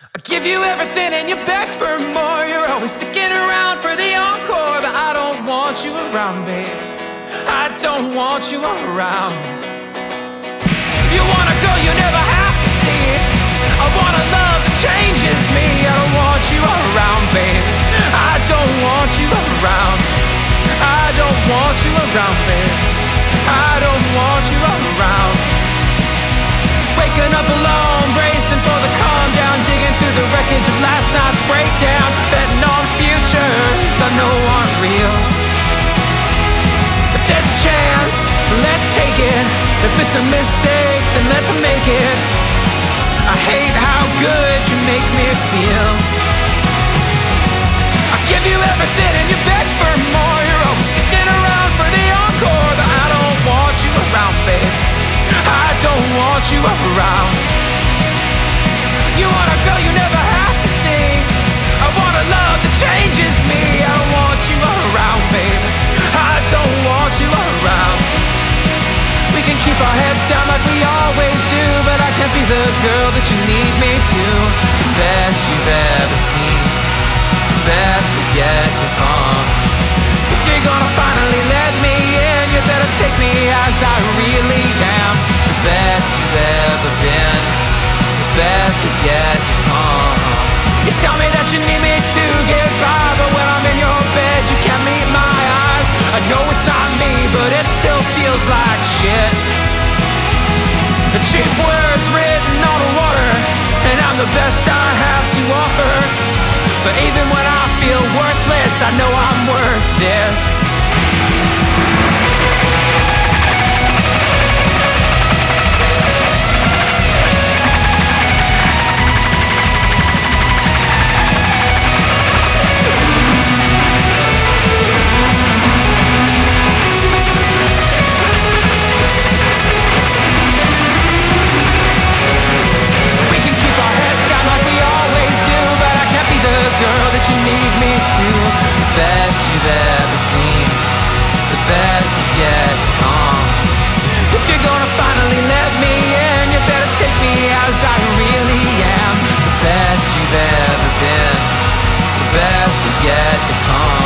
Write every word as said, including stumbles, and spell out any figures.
I give you everything and you beg for more. You're always sticking around for the encore, but I don't want you around, babe. I don't want you around. You wanna go, you never have to see. I want a love that changes me. I don't want you around, babe. I don't want you around. I don't want you around, babe. I don't want you around. Waking up alone, bracing for the calm down, digging through the wreckage of last night's breakdown, betting on futures I know aren't real. If there's a chance, let's take it. If it's a mistake, then let's make it. I hate how good you make me feel. I give you everything and you beg for more. You're always sticking around for the encore, but I don't want you around, babe. I don't want you around. You wanna go, you never have to see. I want a love that changes me. I don't want you around, babe. I don't want you around. We can keep our heads down like we always do, but I can't be the girl that you need me to. The best you've ever seen, the best is yet to come. If you're gonna finally let me in, you better take me as I really am. The best you've ever been, the best is yet to come. You tell me that you need me to get by, but when I'm in your bed you can't meet my eyes. I know it's not me, but it still feels like shit. The cheap words written on the water, and I'm the best I have to offer. But even when I feel worthless, I know I'm worth this. Girl that you need me to. The best you've ever seen, the best is yet to come. If you're gonna finally let me in, you better take me as I really am. The best you've ever been, the best is yet to come.